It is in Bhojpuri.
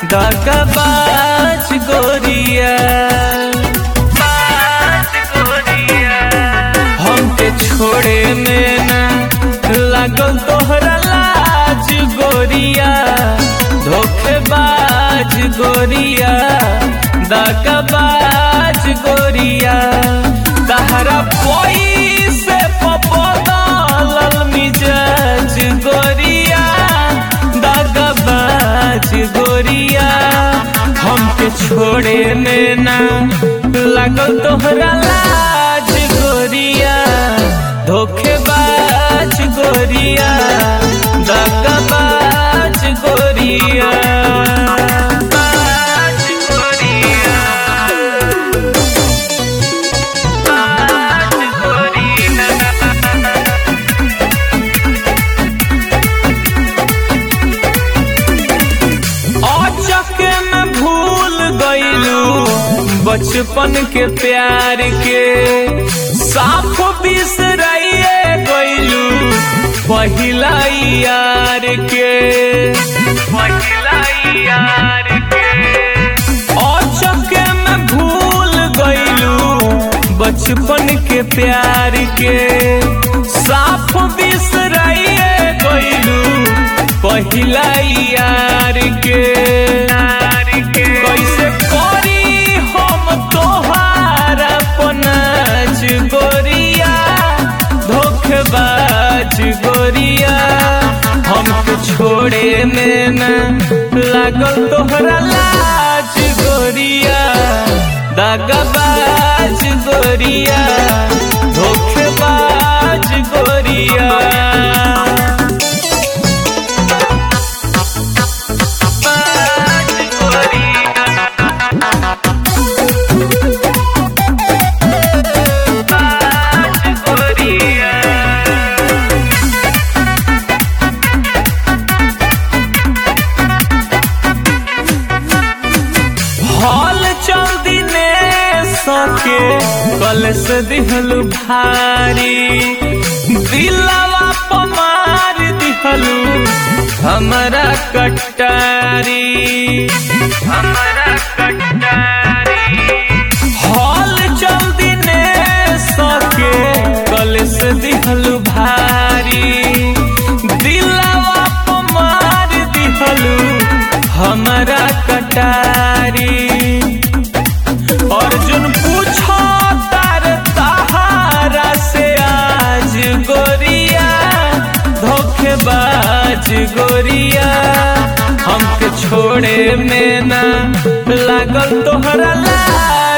दगाबाज गोरिया हमके छोड़े में ना लागल तोहरा लाज गोरिया धोखेबाज गोरिया दगाबाज गोरिया तहरा पैसे बदलल मिजाज गोरिया दगाबाज गोरिया हमके छोड़े में ना लागल तोहरा लाज गोरिया धोखेबाज गोरिया दगाबाज गोरिया बचपन के प्यार के साफ बिसराइए गइलू पहिला यार के अचके में भूल गइलू बचपन के प्यार के साफ बिसराइए गइलू पहिला यार के कैसे करी हम तोहारा पनाज गोरिया धोखेबाज गोरिया हमको छोड़े में ना लागल तोहरा लाज गोरिया दगाबाज गोरिया धोखेबाज गोरिया हाल चल दिने सके कल से दिहलु भारी दिलवा पमार दिहलु हमारा कटारी हाल चल दिने सके कल से दिहलु भारी दिलवा पमार दिहलु हमारा कटारी अर्जुन पूछो तार तहारा से आज गोरिया धोखेबाज गोरिया हमके छोड़े में ना लागल तोहरा लाज